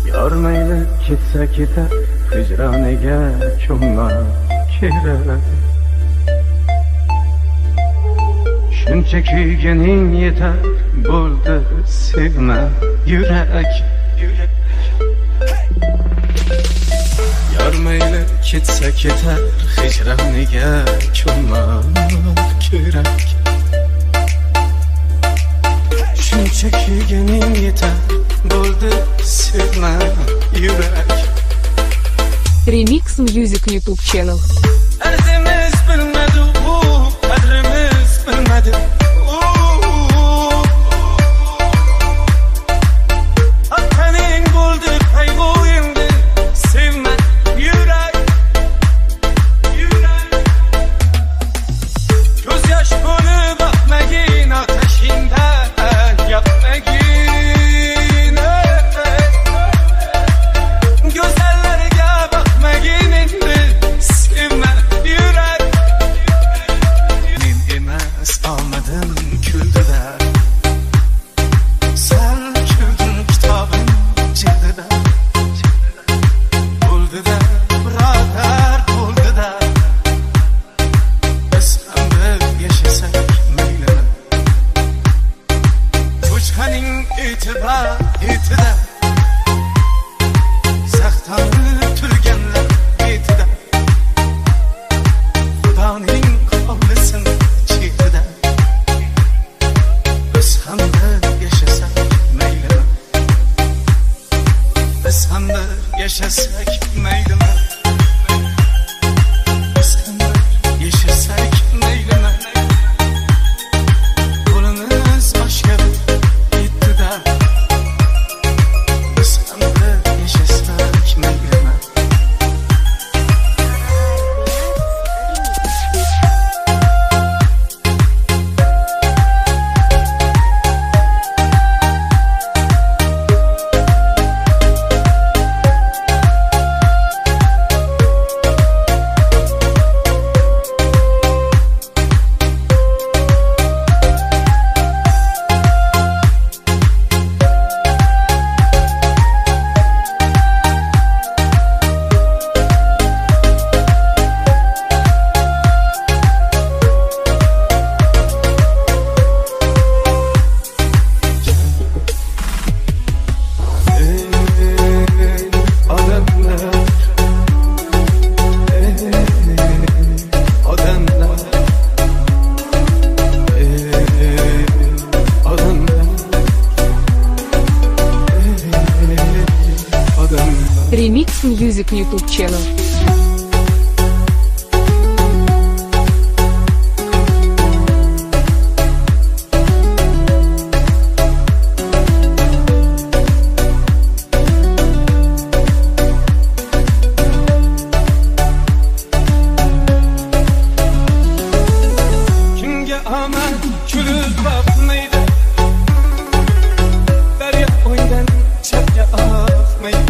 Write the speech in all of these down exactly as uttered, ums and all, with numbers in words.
Yormayli ketsa ketar, hijroniga cho'mma kerak. Shuncha kuyganing yetar, bo'ldi sevma yurak. Yormayli ketsa ketar, hijroniga cho'mma kerak. Shuncha kuyganing yetar, bo'ldi sevma yurak. Remix Music YouTube channel. Arzimiz bilmadi u, qadrimiz bilmadi u. Haqqaning bo'ldi qayg'u endi, sevma yurak. Yurak. Ko'z yosh bo'lib oqmagin otashingda, yoqmagin. Go'zallarga boqmagin endi, sevma yurak. Men emas omadim kuldida, sal kuldim kitobim jildida. Bo'ldida birodar, bo'ldida. Biz ham bir yashasak maylimi? Cho'chqaning itiba etida, saqtanib turganlar betida. Xudoning hovlisin chetida. Biz ham bir yashasak maylimi? Biz ham bir yashasak maylimi? Biz ham bir yashasak maylimi? Qo'limiz boshqa yetdi-da. Biz ham bir yashasak maylimi? Remix Music YouTube channel. Kimga omad kulib boqmaydi, daryo o'ydan chapga oqmaydi.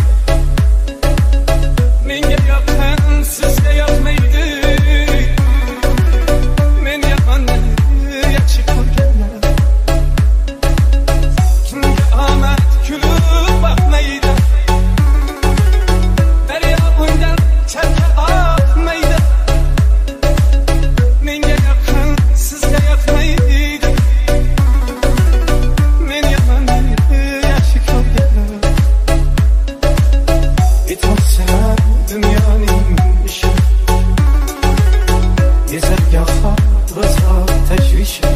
Menga yoqqan sizga yoqmaydi. Men yomonni yaxshi ko'rganlar. Kimga omad kulib boqmaydi, daryo o'ydan chapga oqmaydi. Menga yoqqan sizga yoqmaydi. Men yomonni yaxshi ko'rganlar. Bitmoqchilar dunyoning ishi, ezargoh ro'zg'or tashvishi.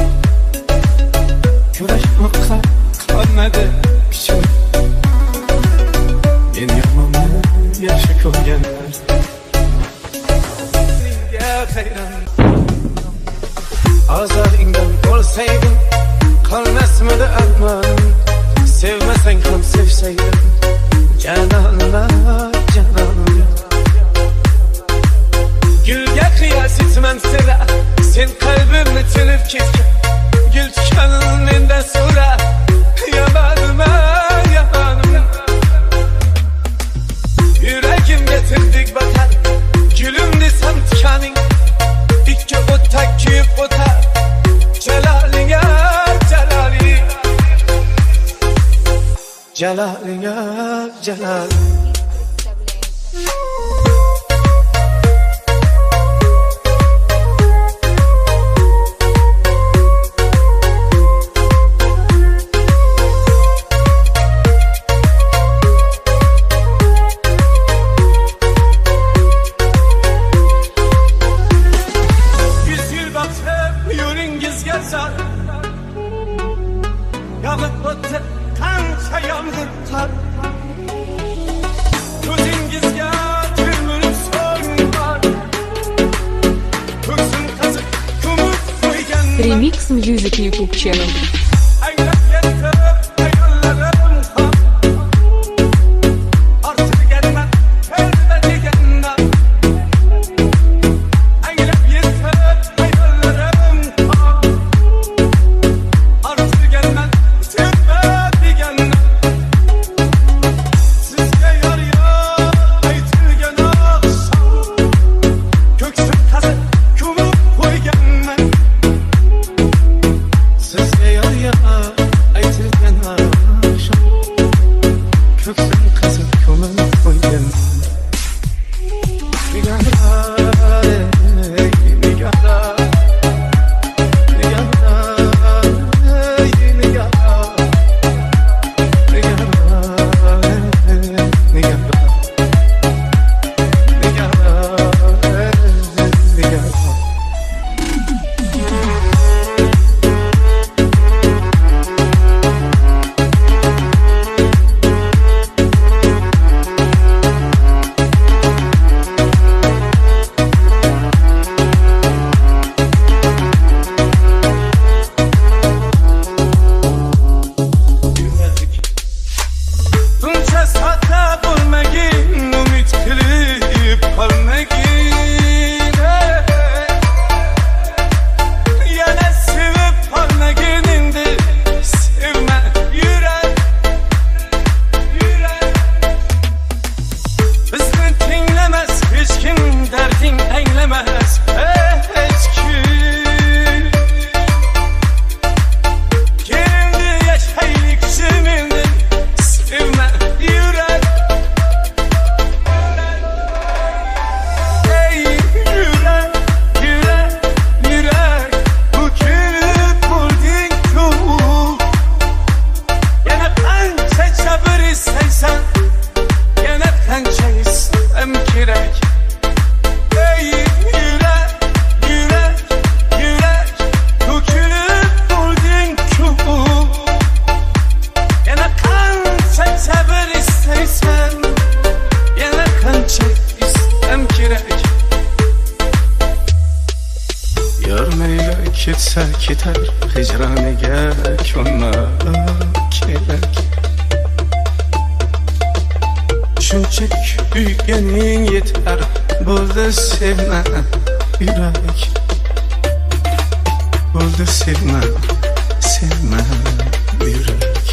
Kurashmoqqa qolmadi kuchim. Men yomonni yaxshi ko'rganlar. Senga hayron, ozoringdan bo'lsaydim, qolmasmidi armonim. Sevmasang ham sevsaydim, canonima, janonim. Gulga qiyos etman sira, sen qalbimni tilib ketgan. Gul tikanin menda sura, yomonima, yomonim. Yuragimga tirdik batar, gulim desam tikaning. Ikki o'tda kuyib o'tar, jalolinga jaloli. Jalalia, Jalal. Remix Music YouTube channel. Ketsa ketar hicraniga ko'nmak kerak. Shunchaki uyganing yetar, bo'ldi sevma yurak. Bo'ldi sevma, sevma yurak.